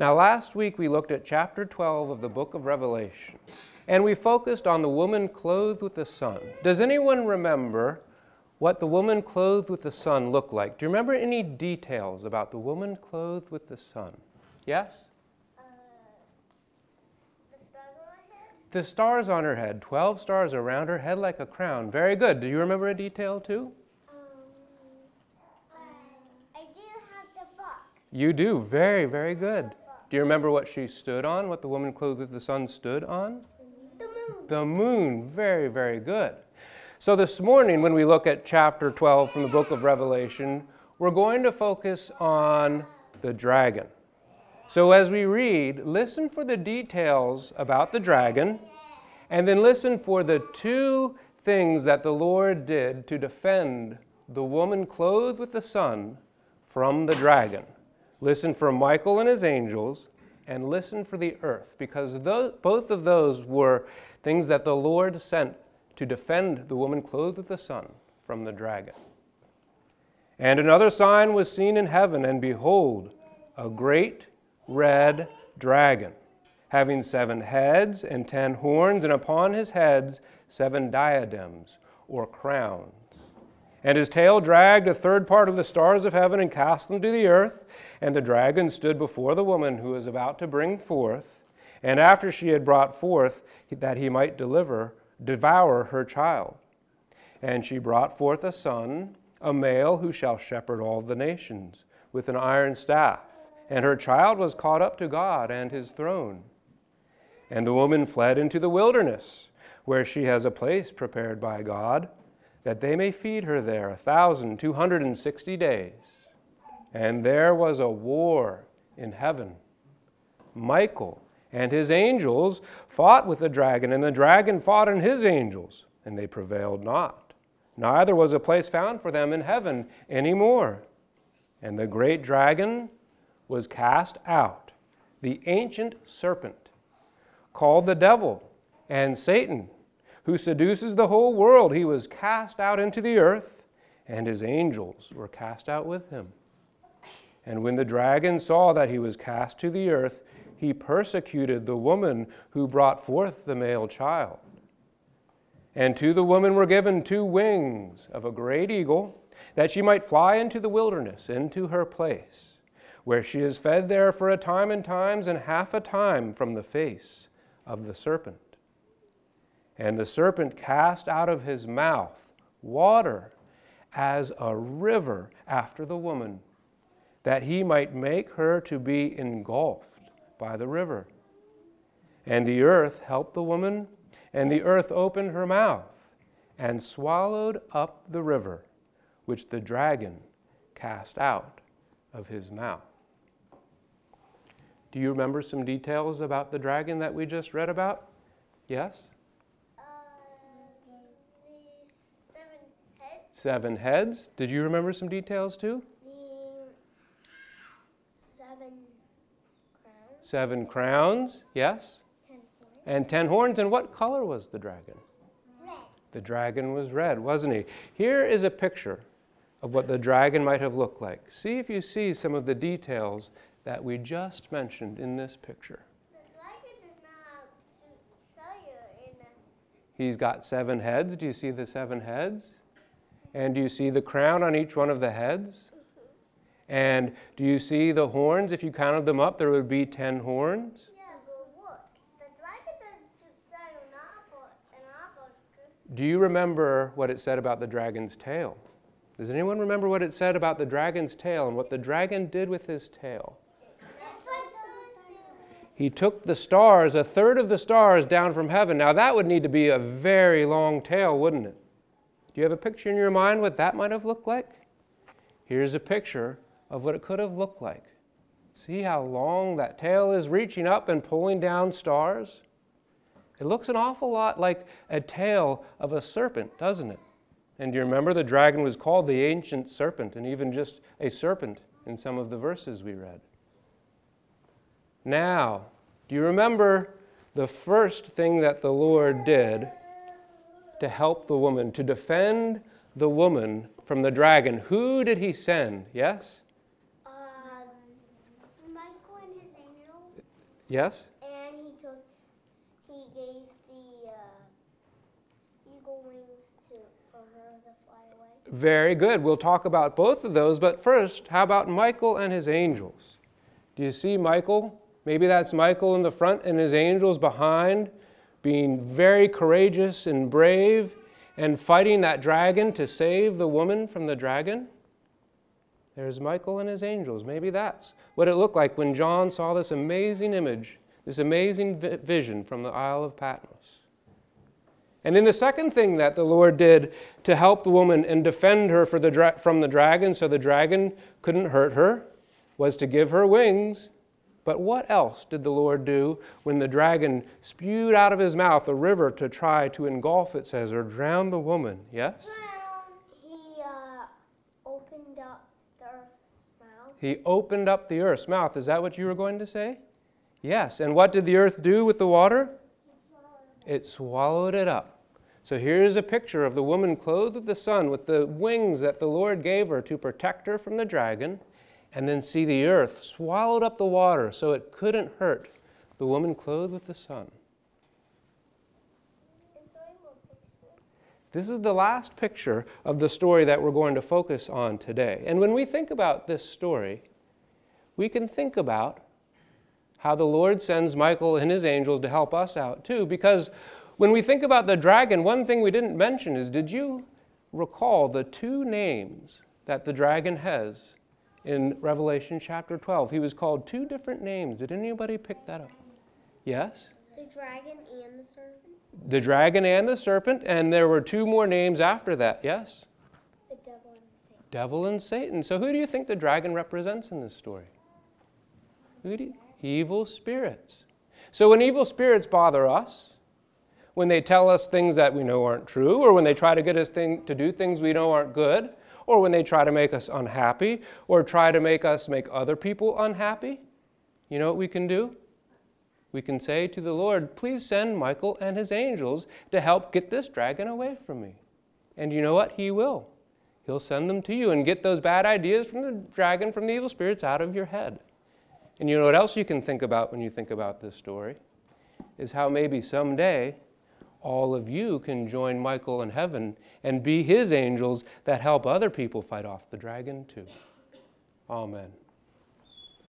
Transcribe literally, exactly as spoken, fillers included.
Now, last week we looked at chapter twelve of the book of Revelation, and we focused on the woman clothed with the sun. Does anyone remember what the woman clothed with the sun looked like? Do you remember any details about the woman clothed with the sun? Yes? Uh, the stars on her head? The stars on her head, twelve stars around her head like a crown. Very good. Do you remember a detail too? Um, I, I do have the book. You do. Very, very good. Do you remember what she stood on, what the woman clothed with the sun stood on? The moon. The moon. Very, very good. So this morning, when we look at chapter twelve from the book of Revelation, we're going to focus on the dragon. So as we read, listen for the details about the dragon, and then listen for the two things that the Lord did to defend the woman clothed with the sun from the dragon. Listen for Michael and his angels, and listen for the earth, because those, both of those were things that the Lord sent to defend the woman clothed with the sun from the dragon. And another sign was seen in heaven, and behold, a great red dragon, having seven heads and ten horns, and upon his heads seven diadems, or crowns. And his tail dragged a third part of the stars of heaven and cast them to the earth. And the dragon stood before the woman who was about to bring forth, and after she had brought forth, that he might deliver, devour her child. And she brought forth a son, a male, who shall shepherd all the nations, with an iron staff. And her child was caught up to God and his throne. And the woman fled into the wilderness, where she has a place prepared by God, that they may feed her there a thousand two hundred and sixty days. And there was a war in heaven. Michael and his angels fought with the dragon, and the dragon fought and his angels, and they prevailed not. Neither was a place found for them in heaven any more. And the great dragon was cast out, the ancient serpent, called the devil and Satan, who seduces the whole world. He was cast out into the earth, and his angels were cast out with him. And when the dragon saw that he was cast to the earth, he persecuted the woman who brought forth the male child. And to the woman were given two wings of a great eagle, that she might fly into the wilderness, into her place, where she is fed there for a time and times and half a time from the face of the serpent. And the serpent cast out of his mouth water as a river after the woman, that he might make her to be engulfed by the river. And the earth helped the woman, and the earth opened her mouth and swallowed up the river, which the dragon cast out of his mouth. Do you remember some details about the dragon that we just read about? Yes? Seven heads. Did you remember some details too? The seven crowns. Seven crowns, yes. Ten horns. And ten horns. And what color was the dragon? Red. The dragon was red, wasn't he? Here is a picture of what the dragon might have looked like. See if you see some of the details that we just mentioned in this picture. The dragon does not have fire in it. He's got seven heads. Do you see the seven heads? And do you see the crown on each one of the heads? And do you see the horns? If you counted them up, there would be ten horns. Yeah, but look. The dragon doesn't say an apple, an apple. Do you remember what it said about the dragon's tail? Does anyone remember what it said about the dragon's tail and what the dragon did with his tail? That's what stars do. He took the stars, a third of the stars, down from heaven. Now that would need to be a very long tail, wouldn't it? Do you have a picture in your mind what that might have looked like? Here's a picture of what it could have looked like. See how long that tail is reaching up and pulling down stars? It looks an awful lot like a tail of a serpent, doesn't it? And do you remember the dragon was called the ancient serpent, and even just a serpent in some of the verses we read. Now, do you remember the first thing that the Lord did to help the woman, to defend the woman from the dragon? Who did he send? Yes? Uh, Michael and his angels. Yes? And he took, he gave the uh, eagle wings to for her to fly away. Very good. We'll talk about both of those, but first, how about Michael and his angels? Do you see Michael? Maybe that's Michael in the front and his angels behind, being very courageous and brave and fighting that dragon to save the woman from the dragon. There's Michael and his angels. Maybe that's what it looked like when John saw this amazing image, this amazing vi- vision from the Isle of Patmos. And then the second thing that the Lord did to help the woman and defend her for the dra- from the dragon so the dragon couldn't hurt her was to give her wings. But what else did the Lord do when the dragon spewed out of his mouth a river to try to engulf, it says, or drown the woman? Yes? Well, he uh, opened up the earth's mouth. He opened up the earth's mouth. Is that what you were going to say? Yes. And what did the earth do with the water? It swallowed it up. So here's a picture of the woman clothed with the sun with the wings that the Lord gave her to protect her from the dragon. And then see the earth swallowed up the water so it couldn't hurt the woman clothed with the sun. Is there any more pictures? This is the last picture of the story that we're going to focus on today. And when we think about this story, we can think about how the Lord sends Michael and his angels to help us out too. Because when we think about the dragon, one thing we didn't mention is, did you recall the two names that the dragon has in Revelation chapter twelve? He was called two different names. Did anybody pick that up? Yes? The dragon and the serpent? The dragon and the serpent, and there were two more names after that, yes? The devil and Satan. Devil and Satan. So who do you think the dragon represents in this story? Who do you? Evil spirits. So when evil spirits bother us, when they tell us things that we know aren't true, or when they try to get us thing, to do things we know aren't good, or when they try to make us unhappy, or try to make us make other people unhappy, you know what we can do? We can say to the Lord, please send Michael and his angels to help get this dragon away from me. And you know what? He will. He'll send them to you and get those bad ideas from the dragon, from the evil spirits out of your head. And you know what else you can think about when you think about this story? Is how maybe someday all of you can join Michael in heaven and be his angels that help other people fight off the dragon too. Amen.